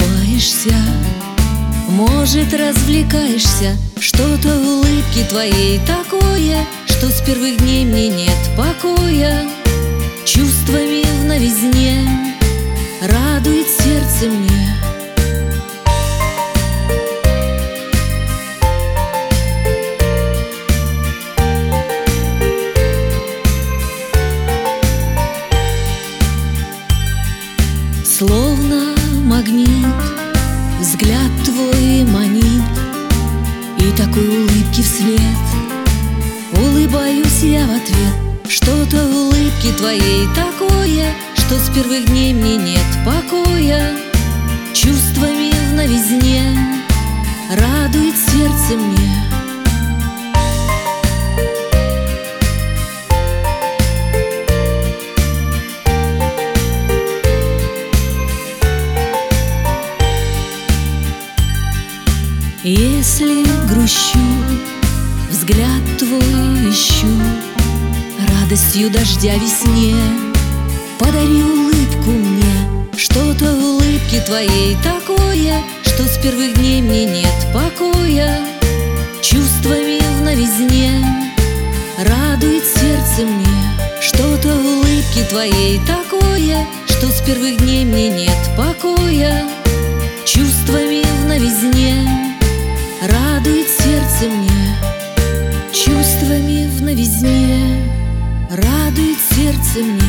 улыбаешься, может, развлекаешься, что-то в улыбке твоей такое, что с первых дней мне нет покоя. Чувствами в новизне радует сердце мне. Словно магнит взгляд твой манит, и такой улыбки вслед улыбаюсь я в ответ. Что-то в улыбке твоей такое, что с первых дней мне нет покоя. Чувствами в новизне радует сердце мне. Если грущу, взгляд твой ищу, радостью дождя весне подари улыбку мне. Что-то в улыбке твоей такое, что с первых дней мне нет покоя. Чувствами в новизне радует сердце мне. Что-то в улыбке твоей такое, что с первых дней мне нет покоя. Чувствами в новизне радует сердце мне. Чувствами в новизне радует сердце мне.